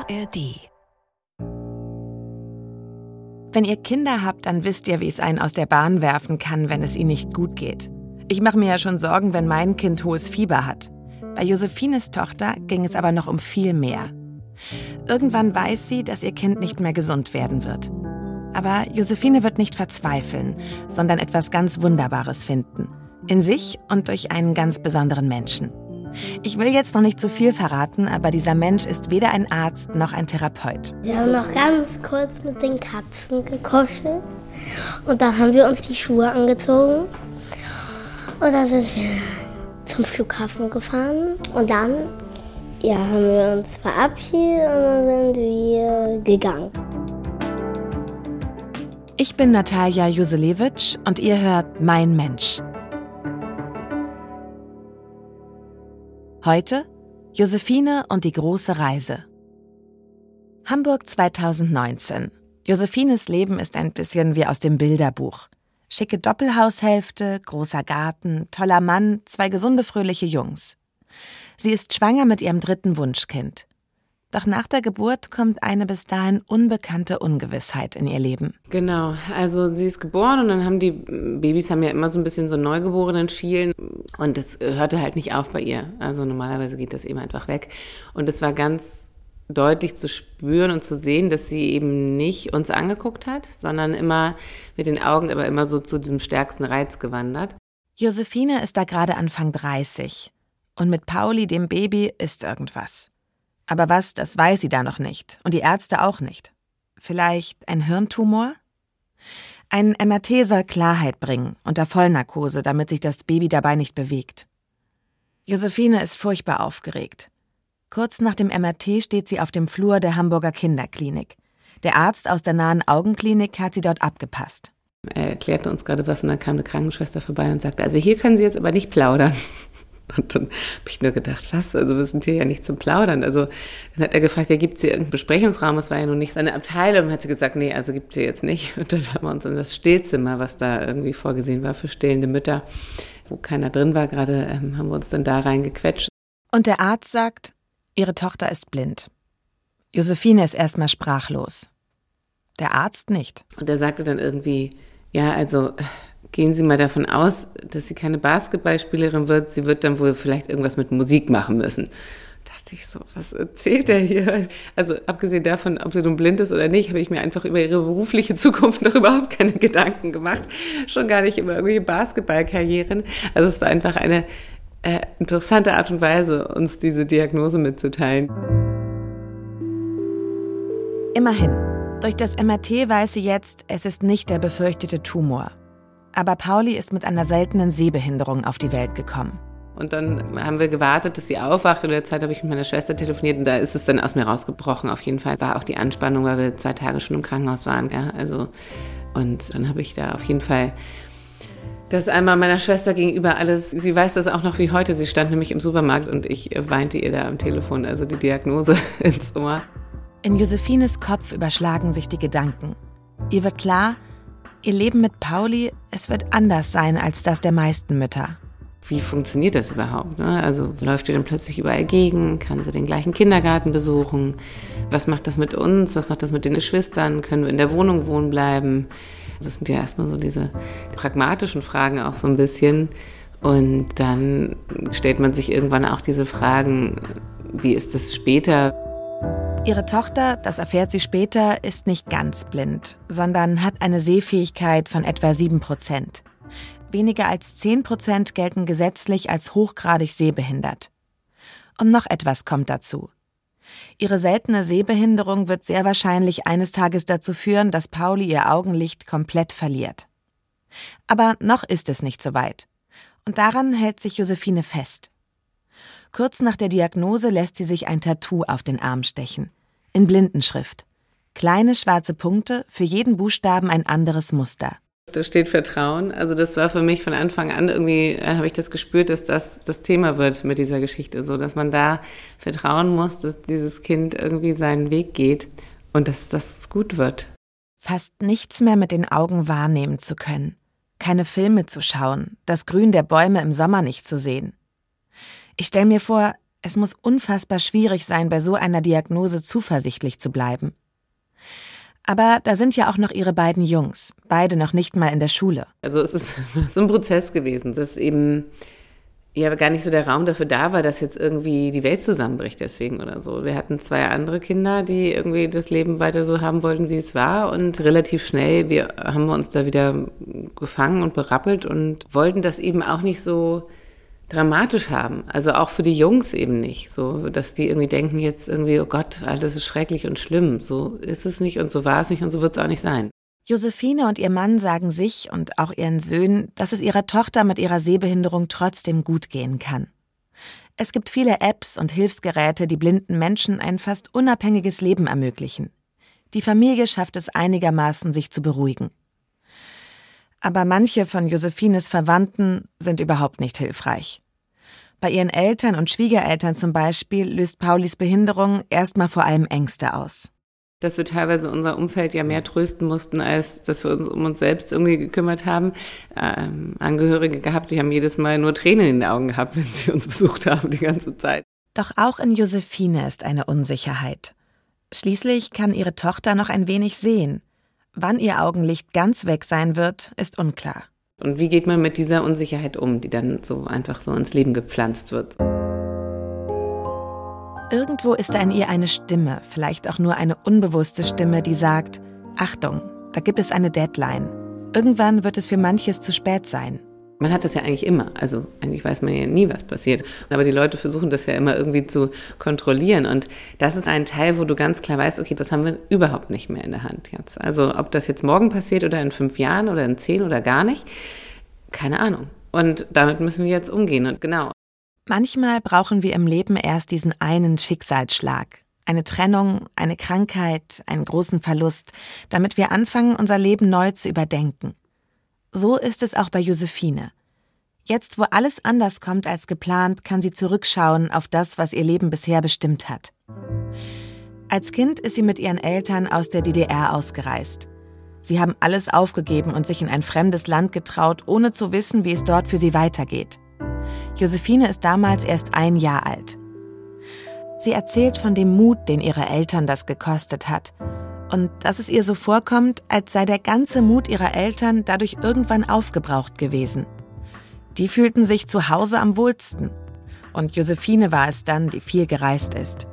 ARD. Wenn ihr Kinder habt, dann wisst ihr, wie es einen aus der Bahn werfen kann, wenn es ihnen nicht gut geht. Ich mache mir ja schon Sorgen, wenn mein Kind hohes Fieber hat. Bei Josephines Tochter ging es aber noch um viel mehr. Irgendwann weiß sie, dass ihr Kind nicht mehr gesund werden wird. Aber Josephine wird nicht verzweifeln, sondern etwas ganz Wunderbares finden. In sich und durch einen ganz besonderen Menschen. Ich will jetzt noch nicht zu viel verraten, aber dieser Mensch ist weder ein Arzt noch ein Therapeut. Wir haben noch ganz kurz mit den Katzen gekuschelt und dann haben wir uns die Schuhe angezogen und dann sind wir zum Flughafen gefahren und dann haben wir uns verabschiedet und dann sind wir gegangen. Ich bin Natalia Juselewitsch und ihr hört Mein Mensch. Heute Josephine und die große Reise. Hamburg 2019. Josephines Leben ist ein bisschen wie aus dem Bilderbuch. Schicke Doppelhaushälfte, großer Garten, toller Mann, 2 gesunde, fröhliche Jungs. Sie ist schwanger mit ihrem 3. Wunschkind. Doch nach der Geburt kommt eine bis dahin unbekannte Ungewissheit in ihr Leben. Genau, also sie ist geboren und dann haben die Babys ja immer so ein bisschen so neugeborenen Schielen und das hörte halt nicht auf bei ihr. Also normalerweise geht das eben einfach weg. Und es war ganz deutlich zu spüren und zu sehen, dass sie eben nicht uns angeguckt hat, sondern immer mit den Augen, aber immer so zu diesem stärksten Reiz gewandert. Josephine ist da gerade Anfang 30 und mit Pauli, dem Baby, ist irgendwas. Aber was, das weiß sie da noch nicht. Und die Ärzte auch nicht. Vielleicht ein Hirntumor? Ein MRT soll Klarheit bringen, unter Vollnarkose, damit sich das Baby dabei nicht bewegt. Josephine ist furchtbar aufgeregt. Kurz nach dem MRT steht sie auf dem Flur der Hamburger Kinderklinik. Der Arzt aus der nahen Augenklinik hat sie dort abgepasst. Er erklärte uns gerade was und dann kam eine Krankenschwester vorbei und sagte, also hier können Sie jetzt aber nicht plaudern. Und dann habe ich nur gedacht, was? Also wir sind hier ja nicht zum Plaudern. Also dann hat er gefragt, ja, gibt es hier irgendeinen Besprechungsraum? Das war ja noch nicht seine Abteilung. Und hat sie gesagt, nee, also gibt es hier jetzt nicht. Und dann haben wir uns in das Stillzimmer, was da irgendwie vorgesehen war für stillende Mütter, wo keiner drin war gerade, haben wir uns dann da reingequetscht. Und der Arzt sagt, ihre Tochter ist blind. Josephine ist erstmal sprachlos. Der Arzt nicht. Und er sagte dann irgendwie, ja, also gehen Sie mal davon aus, dass sie keine Basketballspielerin wird. Sie wird dann wohl vielleicht irgendwas mit Musik machen müssen. Da dachte ich so, was erzählt er hier? Also abgesehen davon, ob sie nun blind ist oder nicht, habe ich mir einfach über ihre berufliche Zukunft noch überhaupt keine Gedanken gemacht. Schon gar nicht über irgendwelche Basketballkarrieren. Also es war einfach eine interessante Art und Weise, uns diese Diagnose mitzuteilen. Immerhin, durch das MRT weiß sie jetzt, es ist nicht der befürchtete Tumor. Aber Pauli ist mit einer seltenen Sehbehinderung auf die Welt gekommen. Und dann haben wir gewartet, dass sie aufwacht. In der Zeit habe ich mit meiner Schwester telefoniert und da ist es dann aus mir rausgebrochen. Auf jeden Fall war auch die Anspannung, weil wir 2 Tage schon im Krankenhaus waren. Ja? Also, und dann habe ich da auf jeden Fall das einmal meiner Schwester gegenüber alles, sie weiß das auch noch wie heute. Sie stand nämlich im Supermarkt und ich weinte ihr da am Telefon, also die Diagnose ins Ohr. In Josephines Kopf überschlagen sich die Gedanken. Ihr wird klar, ihr Leben mit Pauli, es wird anders sein als das der meisten Mütter. Wie funktioniert das überhaupt? Ne? Also läuft ihr dann plötzlich überall gegen? Kann sie den gleichen Kindergarten besuchen? Was macht das mit uns? Was macht das mit den Geschwistern? Können wir in der Wohnung wohnen bleiben? Das sind ja erstmal so diese pragmatischen Fragen auch so ein bisschen. Und dann stellt man sich irgendwann auch diese Fragen, wie ist das später? Ihre Tochter, das erfährt sie später, ist nicht ganz blind, sondern hat eine Sehfähigkeit von etwa 7%. Weniger als 10% gelten gesetzlich als hochgradig sehbehindert. Und noch etwas kommt dazu. Ihre seltene Sehbehinderung wird sehr wahrscheinlich eines Tages dazu führen, dass Pauli ihr Augenlicht komplett verliert. Aber noch ist es nicht so weit. Und daran hält sich Josephine fest. Kurz nach der Diagnose lässt sie sich ein Tattoo auf den Arm stechen. In Blindenschrift. Kleine schwarze Punkte, für jeden Buchstaben ein anderes Muster. Da steht Vertrauen. Also das war für mich von Anfang an irgendwie, habe ich das gespürt, dass das Thema wird mit dieser Geschichte. So, dass man da vertrauen muss, dass dieses Kind irgendwie seinen Weg geht und dass das gut wird. Fast nichts mehr mit den Augen wahrnehmen zu können. Keine Filme zu schauen, das Grün der Bäume im Sommer nicht zu sehen. Ich stelle mir vor, Es muss unfassbar schwierig sein, bei so einer Diagnose zuversichtlich zu bleiben. Aber da sind ja auch noch ihre beiden Jungs, beide noch nicht mal in der Schule. Also es ist so ein Prozess gewesen, dass eben ja gar nicht so der Raum dafür da war, dass jetzt irgendwie die Welt zusammenbricht deswegen oder so. Wir hatten 2 andere Kinder, die irgendwie das Leben weiter so haben wollten, wie es war. Und relativ schnell haben wir uns da wieder gefangen und berappelt und wollten das eben auch nicht so dramatisch haben. Also auch für die Jungs eben nicht. So, dass die irgendwie denken jetzt irgendwie, oh Gott, alles ist schrecklich und schlimm. So ist es nicht und so war es nicht und so wird es auch nicht sein. Josephine und ihr Mann sagen sich und auch ihren Söhnen, dass es ihrer Tochter mit ihrer Sehbehinderung trotzdem gut gehen kann. Es gibt viele Apps und Hilfsgeräte, die blinden Menschen ein fast unabhängiges Leben ermöglichen. Die Familie schafft es einigermaßen, sich zu beruhigen. Aber manche von Josephines Verwandten sind überhaupt nicht hilfreich. Bei ihren Eltern und Schwiegereltern zum Beispiel löst Paulis Behinderung erstmal vor allem Ängste aus. Dass wir teilweise unser Umfeld ja mehr trösten mussten, als dass wir uns um uns selbst irgendwie gekümmert haben. Angehörige gehabt, die haben jedes Mal nur Tränen in den Augen gehabt, wenn sie uns besucht haben die ganze Zeit. Doch auch in Josephine ist eine Unsicherheit. Schließlich kann ihre Tochter noch ein wenig sehen. Wann ihr Augenlicht ganz weg sein wird, ist unklar. Und wie geht man mit dieser Unsicherheit um, die dann so einfach so ins Leben gepflanzt wird? Irgendwo ist da in ihr eine Stimme, vielleicht auch nur eine unbewusste Stimme, die sagt, Achtung, da gibt es eine Deadline. Irgendwann wird es für manches zu spät sein. Man hat das ja eigentlich immer, also eigentlich weiß man ja nie, was passiert. Aber die Leute versuchen das ja immer irgendwie zu kontrollieren. Und das ist ein Teil, wo du ganz klar weißt, okay, das haben wir überhaupt nicht mehr in der Hand jetzt. Also ob das jetzt morgen passiert oder in 5 Jahren oder in 10 oder gar nicht, keine Ahnung. Und damit müssen wir jetzt umgehen. Und genau. Manchmal brauchen wir im Leben erst diesen einen Schicksalsschlag, eine Trennung, eine Krankheit, einen großen Verlust, damit wir anfangen, unser Leben neu zu überdenken. So ist es auch bei Josephine. Jetzt, wo alles anders kommt als geplant, kann sie zurückschauen auf das, was ihr Leben bisher bestimmt hat. Als Kind ist sie mit ihren Eltern aus der DDR ausgereist. Sie haben alles aufgegeben und sich in ein fremdes Land getraut, ohne zu wissen, wie es dort für sie weitergeht. Josephine ist damals erst 1 Jahr alt. Sie erzählt von dem Mut, den ihre Eltern das gekostet hat. Und dass es ihr so vorkommt, als sei der ganze Mut ihrer Eltern dadurch irgendwann aufgebraucht gewesen. Die fühlten sich zu Hause am wohlsten. Und Josephine war es dann, die viel gereist ist.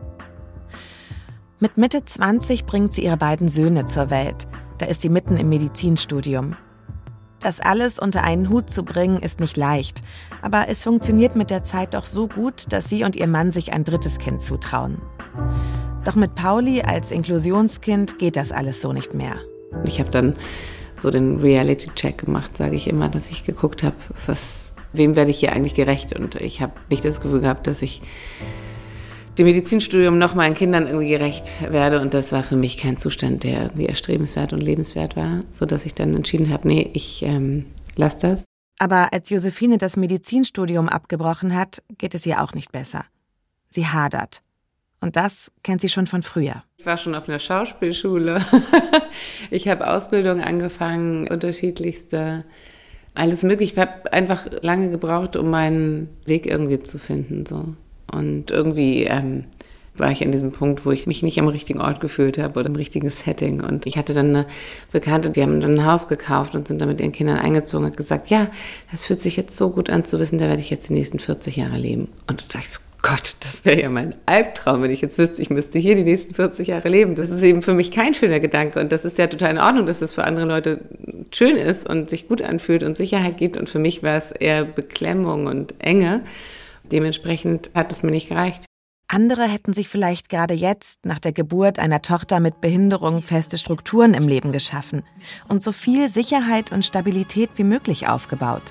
Mit Mitte 20 bringt sie ihre beiden Söhne zur Welt. Da ist sie mitten im Medizinstudium. Das alles unter einen Hut zu bringen, ist nicht leicht. Aber es funktioniert mit der Zeit doch so gut, dass sie und ihr Mann sich ein 3. Kind zutrauen. Doch mit Pauli als Inklusionskind geht das alles so nicht mehr. Ich habe dann so den Reality-Check gemacht, sage ich immer, dass ich geguckt habe, wem werde ich hier eigentlich gerecht. Und ich habe nicht das Gefühl gehabt, dass ich dem Medizinstudium noch meinen Kindern irgendwie gerecht werde. Und das war für mich kein Zustand, der irgendwie erstrebenswert und lebenswert war, sodass ich dann entschieden habe, nee, ich lasse das. Aber als Josephine das Medizinstudium abgebrochen hat, geht es ihr auch nicht besser. Sie hadert. Und das kennt sie schon von früher. Ich war schon auf einer Schauspielschule. Ich habe Ausbildung angefangen, unterschiedlichste, alles mögliche. Ich habe einfach lange gebraucht, um meinen Weg irgendwie zu finden. So. Und irgendwie war ich an diesem Punkt, wo ich mich nicht am richtigen Ort gefühlt habe oder im richtigen Setting. Und ich hatte dann eine Bekannte, die haben dann ein Haus gekauft und sind dann mit ihren Kindern eingezogen und hat gesagt, ja, das fühlt sich jetzt so gut an zu wissen, da werde ich jetzt die nächsten 40 Jahre leben. Und da dachte ich so, Gott, das wäre ja mein Albtraum, wenn ich jetzt wüsste, ich müsste hier die nächsten 40 Jahre leben. Das ist eben für mich kein schöner Gedanke und das ist ja total in Ordnung, dass das für andere Leute schön ist und sich gut anfühlt und Sicherheit gibt. Und für mich war es eher Beklemmung und Enge. Dementsprechend hat es mir nicht gereicht. Andere hätten sich vielleicht gerade jetzt, nach der Geburt einer Tochter mit Behinderung, feste Strukturen im Leben geschaffen und so viel Sicherheit und Stabilität wie möglich aufgebaut.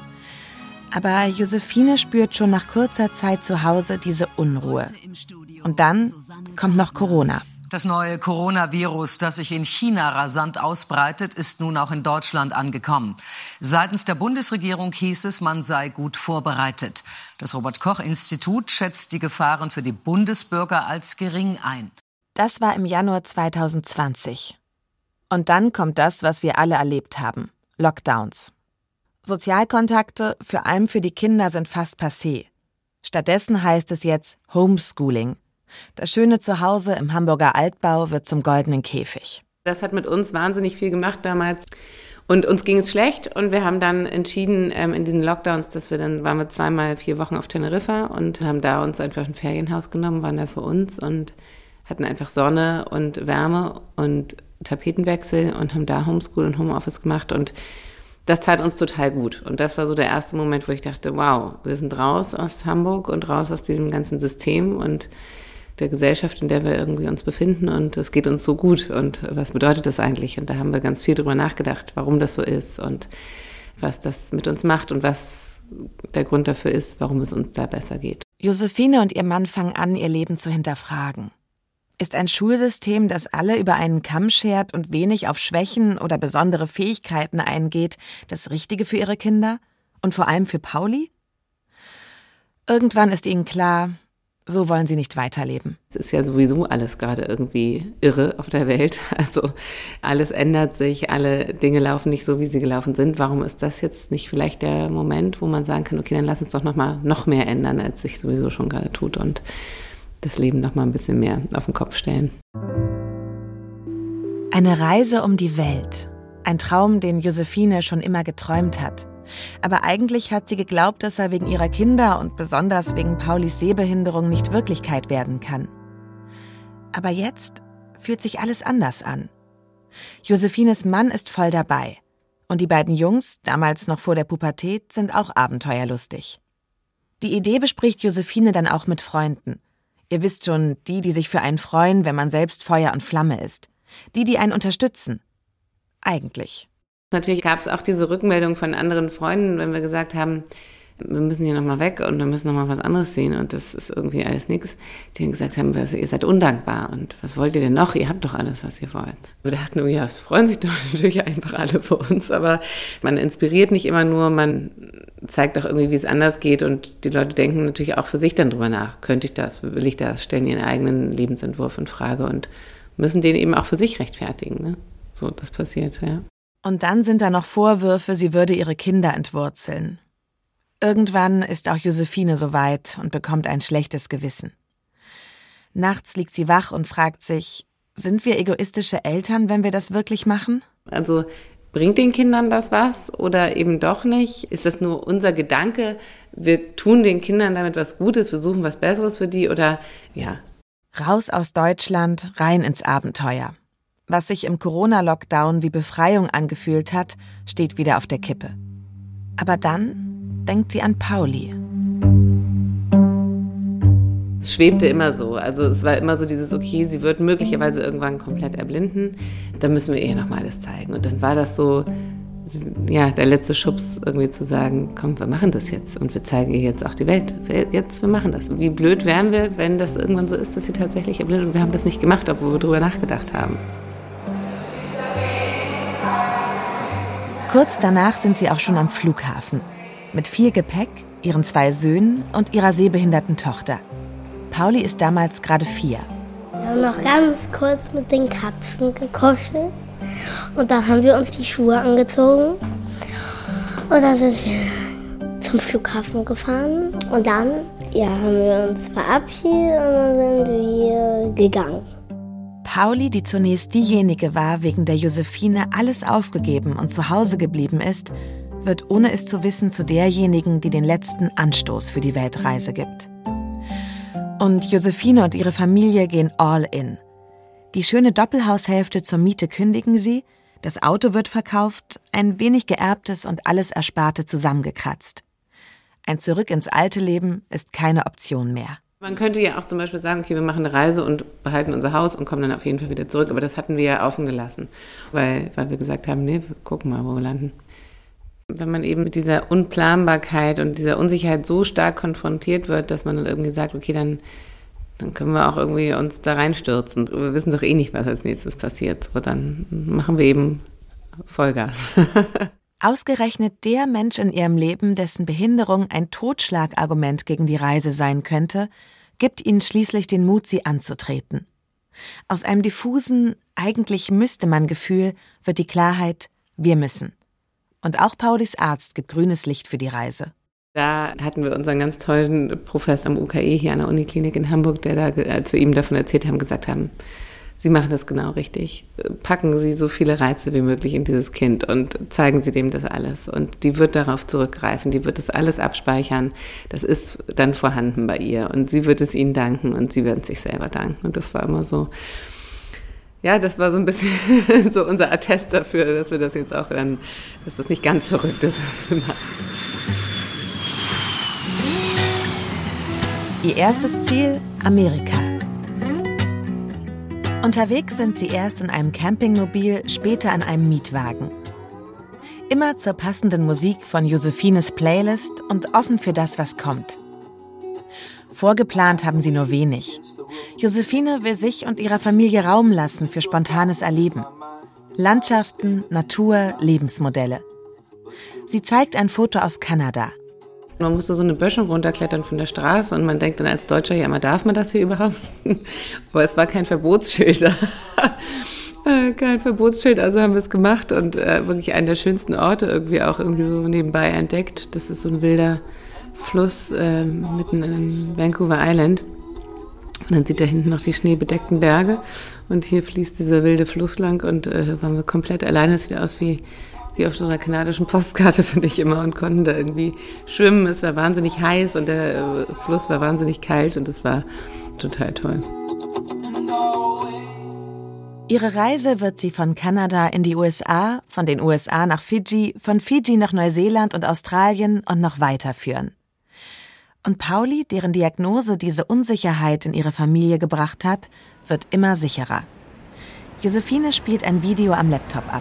Aber Josephine spürt schon nach kurzer Zeit zu Hause diese Unruhe. Und dann kommt noch Corona. Das neue Coronavirus, das sich in China rasant ausbreitet, ist nun auch in Deutschland angekommen. Seitens der Bundesregierung hieß es, man sei gut vorbereitet. Das Robert-Koch-Institut schätzt die Gefahren für die Bundesbürger als gering ein. Das war im Januar 2020. Und dann kommt das, was wir alle erlebt haben: Lockdowns. Sozialkontakte, vor allem für die Kinder, sind fast passé. Stattdessen heißt es jetzt Homeschooling. Das schöne Zuhause im Hamburger Altbau wird zum goldenen Käfig. Das hat mit uns wahnsinnig viel gemacht damals. Und uns ging es schlecht und wir haben dann entschieden, in diesen Lockdowns, waren wir 2-mal 4 Wochen auf Teneriffa und haben da uns einfach ein Ferienhaus genommen, waren da für uns und hatten einfach Sonne und Wärme und Tapetenwechsel und haben da Homeschool und Homeoffice gemacht und das tat uns total gut. Und das war so der erste Moment, wo ich dachte, wow, wir sind raus aus Hamburg und raus aus diesem ganzen System und der Gesellschaft, in der wir irgendwie uns befinden und es geht uns so gut und was bedeutet das eigentlich? Und da haben wir ganz viel drüber nachgedacht, warum das so ist und was das mit uns macht und was der Grund dafür ist, warum es uns da besser geht. Josephine und ihr Mann fangen an, ihr Leben zu hinterfragen. Ist ein Schulsystem, das alle über einen Kamm schert und wenig auf Schwächen oder besondere Fähigkeiten eingeht, das Richtige für ihre Kinder und vor allem für Pauli? Irgendwann ist ihnen klar, so wollen sie nicht weiterleben. Es ist ja sowieso alles gerade irgendwie irre auf der Welt. Also alles ändert sich, alle Dinge laufen nicht so, wie sie gelaufen sind. Warum ist das jetzt nicht vielleicht der Moment, wo man sagen kann, okay, dann lass uns doch noch mehr ändern, als sich sowieso schon gerade tut und das Leben noch mal ein bisschen mehr auf den Kopf stellen. Eine Reise um die Welt. Ein Traum, den Josephine schon immer geträumt hat. Aber eigentlich hat sie geglaubt, dass er wegen ihrer Kinder und besonders wegen Paulis Sehbehinderung nicht Wirklichkeit werden kann. Aber jetzt fühlt sich alles anders an. Josephines Mann ist voll dabei. Und die beiden Jungs, damals noch vor der Pubertät, sind auch abenteuerlustig. Die Idee bespricht Josephine dann auch mit Freunden. Ihr wisst schon, die sich für einen freuen, wenn man selbst Feuer und Flamme ist. Die einen unterstützen. Eigentlich. Natürlich gab es auch diese Rückmeldung von anderen Freunden, wenn wir gesagt haben, wir müssen hier nochmal weg und wir müssen nochmal was anderes sehen und das ist irgendwie alles nichts. Die haben gesagt haben, ihr seid undankbar und was wollt ihr denn noch? Ihr habt doch alles, was ihr wollt. Wir dachten, oh ja, es freuen sich doch natürlich einfach alle für uns, aber man inspiriert nicht immer nur, man zeigt auch irgendwie, wie es anders geht und die Leute denken natürlich auch für sich dann drüber nach. Könnte ich das? Will ich das? Stellen ihren eigenen Lebensentwurf in Frage und müssen den eben auch für sich rechtfertigen. Ne? So, das passiert, ja. Und dann sind da noch Vorwürfe, sie würde ihre Kinder entwurzeln. Irgendwann ist auch Josephine soweit und bekommt ein schlechtes Gewissen. Nachts liegt sie wach und fragt sich, sind wir egoistische Eltern, wenn wir das wirklich machen? Also bringt den Kindern das was oder eben doch nicht? Ist das nur unser Gedanke, wir tun den Kindern damit was Gutes, wir suchen was Besseres für die oder ja? Raus aus Deutschland, rein ins Abenteuer. Was sich im Corona-Lockdown wie Befreiung angefühlt hat, steht wieder auf der Kippe. Aber dann denkt sie an Pauli. Es schwebte immer so. Also es war immer so dieses, okay, sie wird möglicherweise irgendwann komplett erblinden. Dann müssen wir ihr nochmal alles zeigen. Und dann war das so, ja, der letzte Schubs irgendwie zu sagen, komm, wir machen das jetzt. Und wir zeigen ihr jetzt auch die Welt. Wir machen das. Wie blöd wären wir, wenn das irgendwann so ist, dass sie tatsächlich erblindet. Und wir haben das nicht gemacht, obwohl wir drüber nachgedacht haben. Kurz danach sind sie auch schon am Flughafen. Mit viel Gepäck, ihren 2 Söhnen und ihrer sehbehinderten Tochter. Pauli ist damals gerade 4. Wir haben noch ganz kurz mit den Katzen gekuschelt. Und dann haben wir uns die Schuhe angezogen. Und dann sind wir zum Flughafen gefahren. Und dann haben wir uns verabschiedet und dann sind wir gegangen. Pauli, die zunächst diejenige war, wegen der Josephine alles aufgegeben und zu Hause geblieben ist, wird ohne es zu wissen zu derjenigen, die den letzten Anstoß für die Weltreise gibt. Und Josephine und ihre Familie gehen all in. Die schöne Doppelhaushälfte zur Miete kündigen sie, das Auto wird verkauft, ein wenig Geerbtes und alles Ersparte zusammengekratzt. Ein Zurück ins alte Leben ist keine Option mehr. Man könnte ja auch zum Beispiel sagen, okay, wir machen eine Reise und behalten unser Haus und kommen dann auf jeden Fall wieder zurück. Aber das hatten wir ja offen gelassen, weil wir gesagt haben, nee, wir gucken mal, wo wir landen. Wenn man eben mit dieser Unplanbarkeit und dieser Unsicherheit so stark konfrontiert wird, dass man dann irgendwie sagt, okay, dann können wir auch irgendwie uns da reinstürzen. Wir wissen doch eh nicht, was als nächstes passiert. So, dann machen wir eben Vollgas. Ausgerechnet der Mensch in ihrem Leben, dessen Behinderung ein Totschlagargument gegen die Reise sein könnte, gibt ihnen schließlich den Mut, sie anzutreten. Aus einem diffusen, eigentlich müsste man Gefühl, wird die Klarheit, wir müssen. Und auch Paulis Arzt gibt grünes Licht für die Reise. Da hatten wir unseren ganz tollen Professor am UKE hier an der Uniklinik in Hamburg, der da zu ihm davon erzählt haben, gesagt haben, Sie machen das genau richtig. Packen Sie so viele Reize wie möglich in dieses Kind und zeigen Sie dem das alles. Und die wird darauf zurückgreifen, die wird das alles abspeichern. Das ist dann vorhanden bei ihr und sie wird es Ihnen danken und Sie werden es sich selber danken. Und das war immer so, ja, das war so ein bisschen so unser Attest dafür, dass wir das jetzt auch dann, dass das nicht ganz verrückt ist, was wir machen. Ihr erstes Ziel: Amerika. Unterwegs sind sie erst in einem Campingmobil, später in einem Mietwagen. Immer zur passenden Musik von Josephines Playlist und offen für das, was kommt. Vorgeplant haben sie nur wenig. Josephine will sich und ihrer Familie Raum lassen für spontanes Erleben. Landschaften, Natur, Lebensmodelle. Sie zeigt ein Foto aus Kanada. Man musste so eine Böschung runterklettern von der Straße und man denkt dann als Deutscher, ja, darf man das hier überhaupt? Aber es war kein Verbotsschild da. Kein Verbotsschild, also haben wir es gemacht und wirklich einen der schönsten Orte irgendwie so nebenbei entdeckt. Das ist so ein wilder Fluss mitten in Vancouver Island. Und dann sieht da hinten noch die schneebedeckten Berge und hier fließt dieser wilde Fluss lang und waren wir komplett alleine. Es sieht aus wie auf so einer kanadischen Postkarte, finde ich immer, und konnten da irgendwie schwimmen. Es war wahnsinnig heiß und der Fluss war wahnsinnig kalt und es war total toll. Ihre Reise wird sie von Kanada in die USA, von den USA nach Fidschi, von Fidschi nach Neuseeland und Australien und noch weiterführen. Und Pauli, deren Diagnose diese Unsicherheit in ihre Familie gebracht hat, wird immer sicherer. Josephine spielt ein Video am Laptop ab.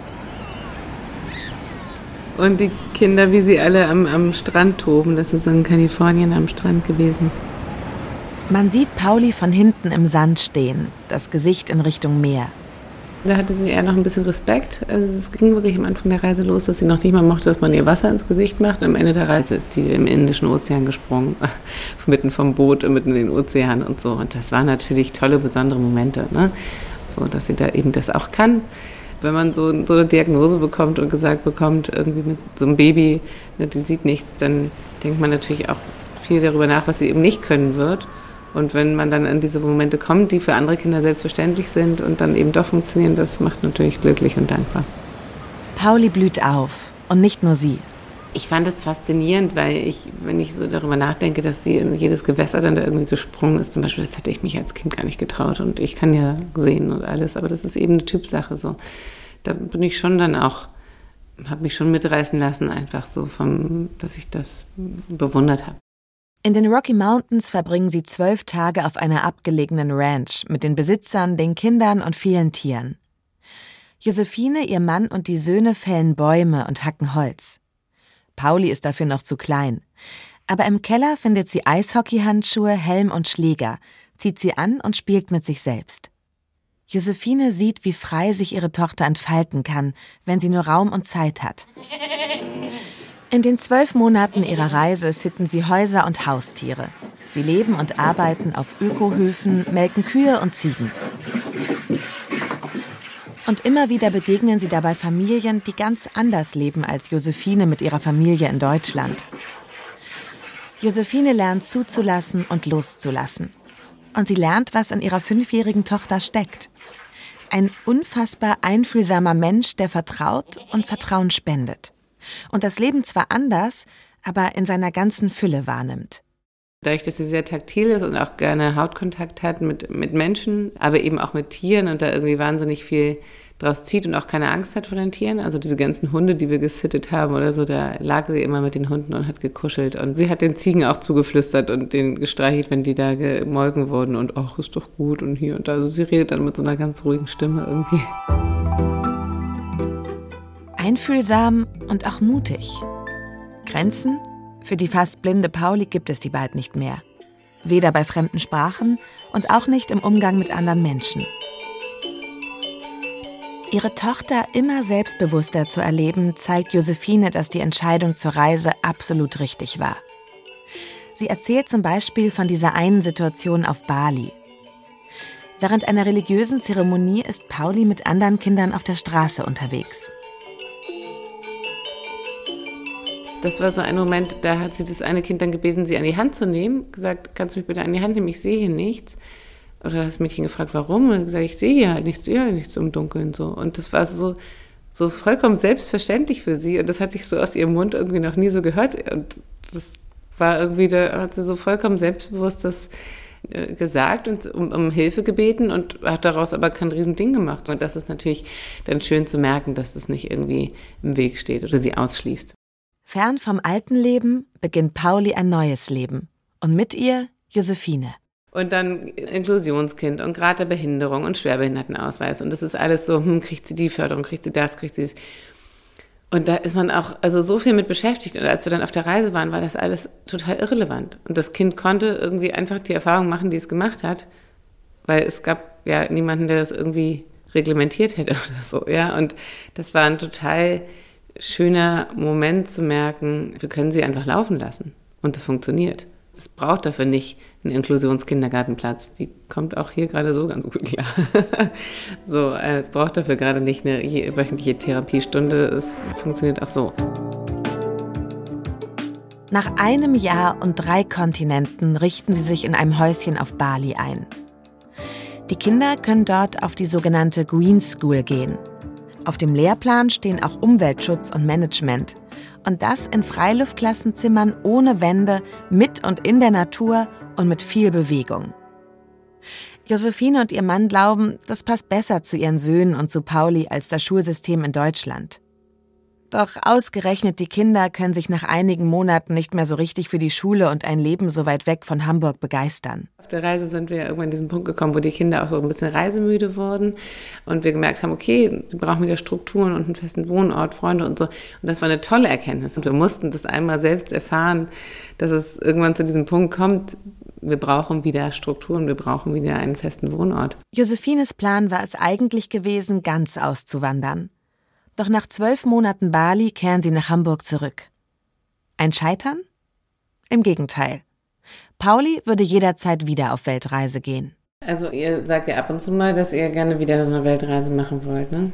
Und die Kinder, wie sie alle am Strand toben, das ist in Kalifornien am Strand gewesen. Man sieht Pauli von hinten im Sand stehen, das Gesicht in Richtung Meer. Da hatte sie eher noch ein bisschen Respekt. Also es ging wirklich am Anfang der Reise los, dass sie noch nicht mal mochte, dass man ihr Wasser ins Gesicht macht. Am Ende der Reise ist sie im Indischen Ozean gesprungen, mitten vom Boot, mitten in den Ozean und so. Und das waren natürlich tolle, besondere Momente, ne? So, dass sie da eben das auch kann. Wenn man so eine Diagnose bekommt und gesagt bekommt, irgendwie mit so einem Baby, die sieht nichts, dann denkt man natürlich auch viel darüber nach, was sie eben nicht können wird. Und wenn man dann in diese Momente kommt, die für andere Kinder selbstverständlich sind und dann eben doch funktionieren, das macht natürlich glücklich und dankbar. Pauli blüht auf und nicht nur sie. Ich fand es faszinierend, weil wenn ich so darüber nachdenke, dass sie in jedes Gewässer dann da irgendwie gesprungen ist, zum Beispiel, das hätte ich mich als Kind gar nicht getraut. Und ich kann ja sehen und alles, aber das ist eben eine Typsache so. Da bin ich schon dann auch, habe mich schon mitreißen lassen, einfach so, dass ich das bewundert habe. In den Rocky Mountains verbringen sie 12 Tage auf einer abgelegenen Ranch mit den Besitzern, den Kindern und vielen Tieren. Josephine, ihr Mann und die Söhne fällen Bäume und hacken Holz. Pauli ist dafür noch zu klein. Aber im Keller findet sie Eishockeyhandschuhe, Helm und Schläger, zieht sie an und spielt mit sich selbst. Josephine sieht, wie frei sich ihre Tochter entfalten kann, wenn sie nur Raum und Zeit hat. In den 12 Monaten ihrer Reise sitten sie Häuser und Haustiere. Sie leben und arbeiten auf Ökohöfen, melken Kühe und Ziegen. Und immer wieder begegnen sie dabei Familien, die ganz anders leben als Josephine mit ihrer Familie in Deutschland. Josephine lernt zuzulassen und loszulassen. Und sie lernt, was in ihrer 5-jährigen Tochter steckt. Ein unfassbar einfühlsamer Mensch, der vertraut und Vertrauen spendet. Und das Leben zwar anders, aber in seiner ganzen Fülle wahrnimmt. Dadurch, dass sie sehr taktil ist und auch gerne Hautkontakt hat mit Menschen, aber eben auch mit Tieren und da irgendwie wahnsinnig viel draus zieht und auch keine Angst hat vor den Tieren. Also diese ganzen Hunde, die wir gesittet haben oder so, da lag sie immer mit den Hunden und hat gekuschelt. Und sie hat den Ziegen auch zugeflüstert und den gestreichelt, wenn die da gemolken wurden. Und ach, ist doch gut und hier und da. Also sie redet dann mit so einer ganz ruhigen Stimme irgendwie. Einfühlsam und auch mutig. Grenzen? Für die fast blinde Pauli gibt es die bald nicht mehr. Weder bei fremden Sprachen und auch nicht im Umgang mit anderen Menschen. Ihre Tochter immer selbstbewusster zu erleben, zeigt Josephine, dass die Entscheidung zur Reise absolut richtig war. Sie erzählt zum Beispiel von dieser einen Situation auf Bali. Während einer religiösen Zeremonie ist Pauli mit anderen Kindern auf der Straße unterwegs. das war so ein Moment, da hat sie das eine Kind dann gebeten, sie an die Hand zu nehmen, gesagt, kannst du mich bitte an die Hand nehmen, ich sehe hier nichts. Oder hat das Mädchen gefragt, warum? Und gesagt, ich sehe hier halt nichts im Dunkeln. So. Und das war so vollkommen selbstverständlich für sie. Und das hatte ich so aus ihrem Mund irgendwie noch nie so gehört. Und das war irgendwie, da hat sie so vollkommen selbstbewusst das gesagt und um Hilfe gebeten und hat daraus aber kein Riesending gemacht. Und das ist natürlich dann schön zu merken, dass das nicht irgendwie im Weg steht oder sie ausschließt. Fern vom alten Leben beginnt Pauli ein neues Leben. Und mit ihr Josephine. Und dann Inklusionskind und Grad der Behinderung und Schwerbehindertenausweis. Und das ist alles so, kriegt sie die Förderung, kriegt sie das, kriegt sie das. Und da ist man auch so viel mit beschäftigt. Und als wir dann auf der Reise waren, war das alles total irrelevant. Und das Kind konnte irgendwie einfach die Erfahrung machen, die es gemacht hat. Weil es gab ja niemanden, der das irgendwie reglementiert hätte oder so. Ja? Und das war ein total schöner Moment zu merken, wir können sie einfach laufen lassen. Und es funktioniert. Es braucht dafür nicht einen Inklusionskindergartenplatz. Die kommt auch hier gerade so ganz gut klar. Es braucht dafür gerade nicht eine wöchentliche Therapiestunde. Es funktioniert auch so. Nach einem Jahr und 3 Kontinenten richten sie sich in einem Häuschen auf Bali ein. Die Kinder können dort auf die sogenannte Green School gehen. Auf dem Lehrplan stehen auch Umweltschutz und Management. Und das in Freiluftklassenzimmern ohne Wände, mit und in der Natur und mit viel Bewegung. Josephine und ihr Mann glauben, das passt besser zu ihren Söhnen und zu Pauli als das Schulsystem in Deutschland. Doch ausgerechnet die Kinder können sich nach einigen Monaten nicht mehr so richtig für die Schule und ein Leben so weit weg von Hamburg begeistern. Auf der Reise sind wir irgendwann an diesen Punkt gekommen, wo die Kinder auch so ein bisschen reisemüde wurden und wir gemerkt haben, okay, sie brauchen wieder Strukturen und einen festen Wohnort, Freunde und so. Und das war eine tolle Erkenntnis und wir mussten das einmal selbst erfahren, dass es irgendwann zu diesem Punkt kommt, wir brauchen wieder Strukturen, wir brauchen wieder einen festen Wohnort. Josephines Plan war es eigentlich gewesen, ganz auszuwandern. Doch nach 12 Monaten Bali kehren sie nach Hamburg zurück. Ein Scheitern? Im Gegenteil. Pauli würde jederzeit wieder auf Weltreise gehen. Also ihr sagt ja ab und zu mal, dass ihr gerne wieder so eine Weltreise machen wollt, ne?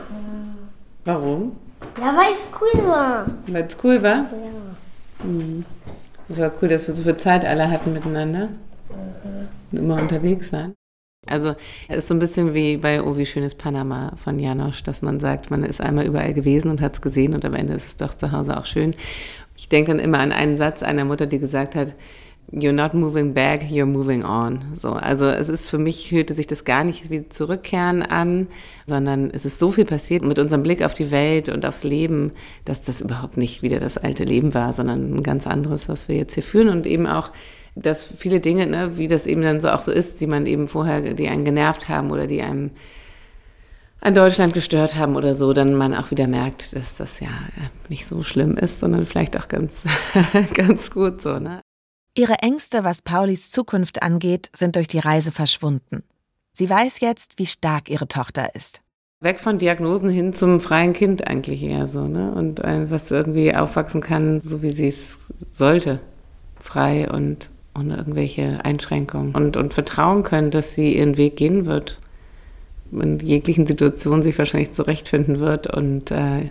Warum? Ja, weil es cool war. Weil es cool war? Ja. Es war cool, dass wir so viel Zeit alle hatten miteinander und immer unterwegs waren. Also es ist so ein bisschen wie bei Oh, wie schön ist Panama von Janosch, dass man sagt, man ist einmal überall gewesen und hat es gesehen und am Ende ist es doch zu Hause auch schön. Ich denke dann immer an einen Satz einer Mutter, die gesagt hat, you're not moving back, you're moving on. So, also es ist für mich, fühlte sich das gar nicht wie Zurückkehren an, sondern es ist so viel passiert mit unserem Blick auf die Welt und aufs Leben, dass das überhaupt nicht wieder das alte Leben war, sondern ein ganz anderes, was wir jetzt hier führen und eben auch dass viele Dinge, ne, wie das eben dann so auch so ist, die man eben vorher, die einen genervt haben oder die einem an Deutschland gestört haben oder so, dann man auch wieder merkt, dass das ja nicht so schlimm ist, sondern vielleicht auch ganz, ganz gut so, ne? Ihre Ängste, was Paulis Zukunft angeht, sind durch die Reise verschwunden. Sie weiß jetzt, wie stark ihre Tochter ist. Weg von Diagnosen hin zum freien Kind eigentlich eher so, ne? Und was irgendwie aufwachsen kann, so wie sie es sollte. Frei und ohne irgendwelche Einschränkungen und vertrauen können, dass sie ihren Weg gehen wird, in jeglichen Situationen sich wahrscheinlich zurechtfinden wird und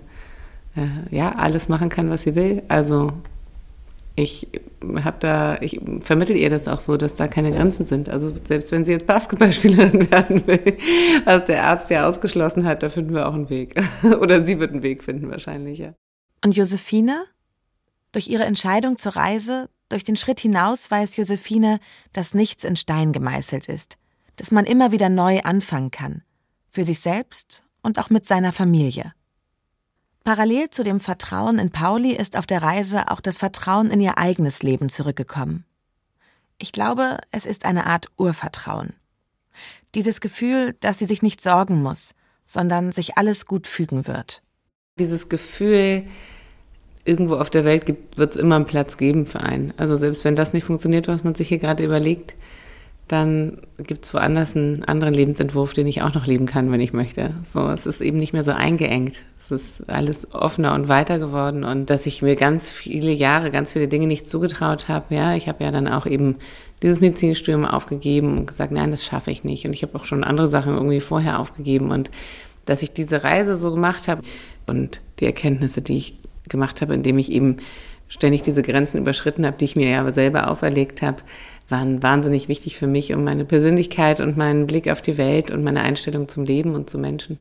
alles machen kann, was sie will. Also ich vermittle ihr das auch so, dass da keine Grenzen sind. Also selbst wenn sie jetzt Basketballspielerin werden will, was der Arzt ja ausgeschlossen hat, da finden wir auch einen Weg. Oder sie wird einen Weg finden wahrscheinlich, ja. Und Josephine? Durch ihre Entscheidung zur Reise, durch den Schritt hinaus weiß Josephine, dass nichts in Stein gemeißelt ist, dass man immer wieder neu anfangen kann, für sich selbst und auch mit seiner Familie. Parallel zu dem Vertrauen in Pauli ist auf der Reise auch das Vertrauen in ihr eigenes Leben zurückgekommen. Ich glaube, es ist eine Art Urvertrauen. Dieses Gefühl, dass sie sich nicht sorgen muss, sondern sich alles gut fügen wird. Dieses Gefühl, irgendwo auf der Welt wird es immer einen Platz geben für einen. Also selbst wenn das nicht funktioniert, was man sich hier gerade überlegt, dann gibt es woanders einen anderen Lebensentwurf, den ich auch noch leben kann, wenn ich möchte. So, es ist eben nicht mehr so eingeengt. Es ist alles offener und weiter geworden und dass ich mir ganz viele Jahre, ganz viele Dinge nicht zugetraut habe. Ja, ich habe ja dann auch eben dieses Medizinstudium aufgegeben und gesagt, nein, das schaffe ich nicht. Und ich habe auch schon andere Sachen irgendwie vorher aufgegeben und dass ich diese Reise so gemacht habe und die Erkenntnisse, die ich gemacht habe, indem ich eben ständig diese Grenzen überschritten habe, die ich mir ja selber auferlegt habe, waren wahnsinnig wichtig für mich und meine Persönlichkeit und meinen Blick auf die Welt und meine Einstellung zum Leben und zu Menschen.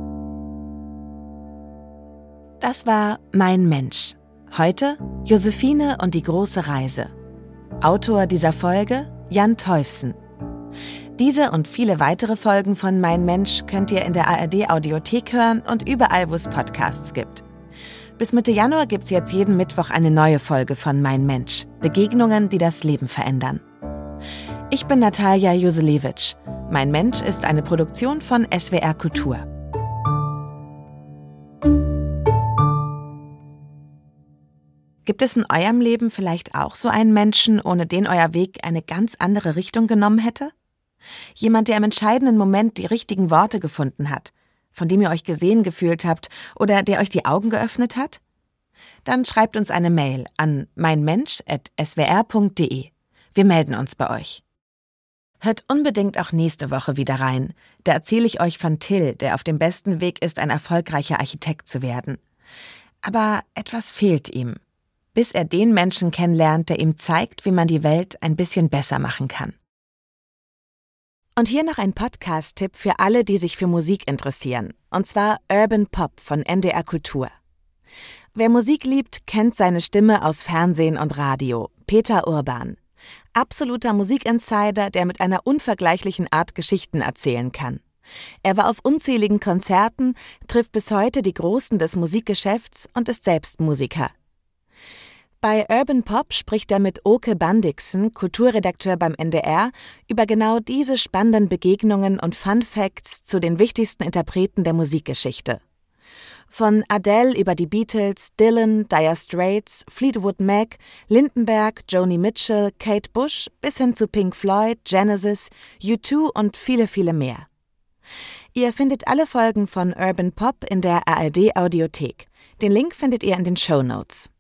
Das war Mein Mensch. Heute Josephine und die große Reise. Autor dieser Folge Jan Teufsen. Diese und viele weitere Folgen von Mein Mensch könnt ihr in der ARD-Audiothek hören und überall, wo es Podcasts gibt. Bis Mitte Januar gibt's jetzt jeden Mittwoch eine neue Folge von Mein Mensch. Begegnungen, die das Leben verändern. Ich bin Natalia Joselewitsch. Mein Mensch ist eine Produktion von SWR Kultur. Gibt es in eurem Leben vielleicht auch so einen Menschen, ohne den euer Weg eine ganz andere Richtung genommen hätte? Jemand, der im entscheidenden Moment die richtigen Worte gefunden hat, von dem ihr euch gesehen gefühlt habt oder der euch die Augen geöffnet hat? Dann schreibt uns eine Mail an meinmensch@swr.de. Wir melden uns bei euch. Hört unbedingt auch nächste Woche wieder rein. Da erzähle ich euch von Till, der auf dem besten Weg ist, ein erfolgreicher Architekt zu werden. Aber etwas fehlt ihm, bis er den Menschen kennenlernt, der ihm zeigt, wie man die Welt ein bisschen besser machen kann. Und hier noch ein Podcast-Tipp für alle, die sich für Musik interessieren. Und zwar Urban Pop von NDR Kultur. Wer Musik liebt, kennt seine Stimme aus Fernsehen und Radio. Peter Urban. Absoluter Musikinsider, der mit einer unvergleichlichen Art Geschichten erzählen kann. Er war auf unzähligen Konzerten, trifft bis heute die Großen des Musikgeschäfts und ist selbst Musiker. Bei Urban Pop spricht er mit Oke Bandixen, Kulturredakteur beim NDR, über genau diese spannenden Begegnungen und Fun Facts zu den wichtigsten Interpreten der Musikgeschichte. Von Adele über die Beatles, Dylan, Dire Straits, Fleetwood Mac, Lindenberg, Joni Mitchell, Kate Bush bis hin zu Pink Floyd, Genesis, U2 und viele, viele mehr. Ihr findet alle Folgen von Urban Pop in der ARD-Audiothek. Den Link findet ihr in den Shownotes.